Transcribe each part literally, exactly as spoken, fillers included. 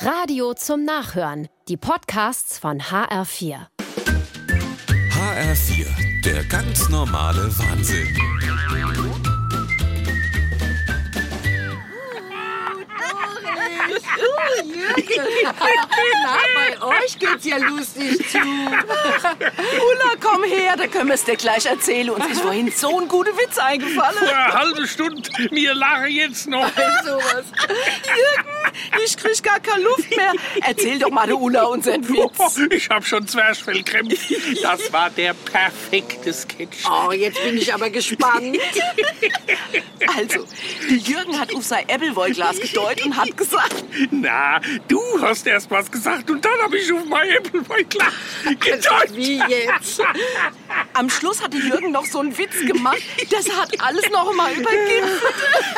Radio zum Nachhören. Die Podcasts von H R vier. H R vier, der ganz normale Wahnsinn. Oh, Jürgen. Na, bei euch geht's ja lustig zu. Ulla, komm her, da können wir es dir gleich erzählen. Uns ist vorhin so ein guter Witz eingefallen. Vor einer halben Stunde, mir lache jetzt noch. Sowas. Jürgen, ich krieg gar keine Luft mehr. Erzähl doch mal der Ulla unseren Witz. Ich hab schon Zwerchfellkrämpfe. Das war der perfekte Sketch. Oh, jetzt bin ich aber gespannt. Also, der Jürgen hat auf sein Appleboy-Glas gedeutet und hat gesagt... Na, du hast erst was gesagt und dann habe ich auf mein Appleboy-Glas gedeutet. Wie jetzt? Am Schluss hat der Jürgen noch so einen Witz gemacht. Das hat alles noch mal übergipfelt.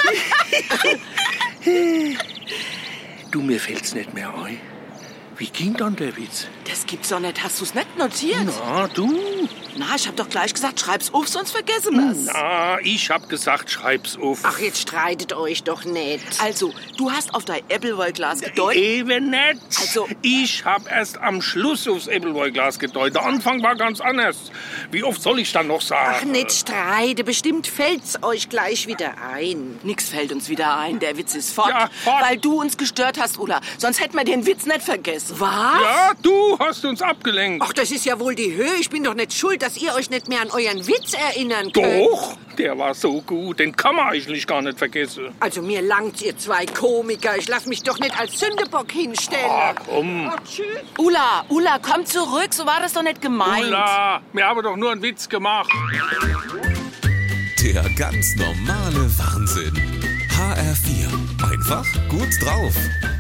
Du, mir fällt's nicht mehr ein. Wie ging dann der Witz? Das gibt's doch nicht. Hast du's nicht notiert? Na, du? Na, ich hab doch gleich gesagt, schreib's auf, sonst vergessen wir's. Na, ich hab gesagt, schreib's auf. Ach, jetzt streitet euch doch nicht. Also, du hast auf dein Appleboy-Glas gedeutet. Eben nicht. Also- Ich hab erst am Schluss aufs Appleboy-Glas gedeutet. Der Anfang war ganz anders. Wie oft soll ich dann noch sagen? Ach, nicht streite. Bestimmt fällt's euch gleich wieder ein. Nix fällt uns wieder ein. Der Witz ist fort. Ja, fort. Weil du uns gestört hast, Ulla. Sonst hätten wir den Witz nicht vergessen. Was? Ja, du hast uns abgelenkt. Ach, das ist ja wohl die Höhe. Ich bin doch nicht schuld, dass ihr euch nicht mehr an euren Witz erinnern könnt. Doch, der war so gut. Den kann man eigentlich gar nicht vergessen. Also mir langt's, ihr zwei Komiker. Ich lass mich doch nicht als Sündebock hinstellen. Ah, komm. Oh, tschüss. Ulla, Ulla, komm zurück. So war das doch nicht gemeint. Ulla, wir haben doch nur einen Witz gemacht. Der ganz normale Wahnsinn. H R vier. Einfach gut drauf.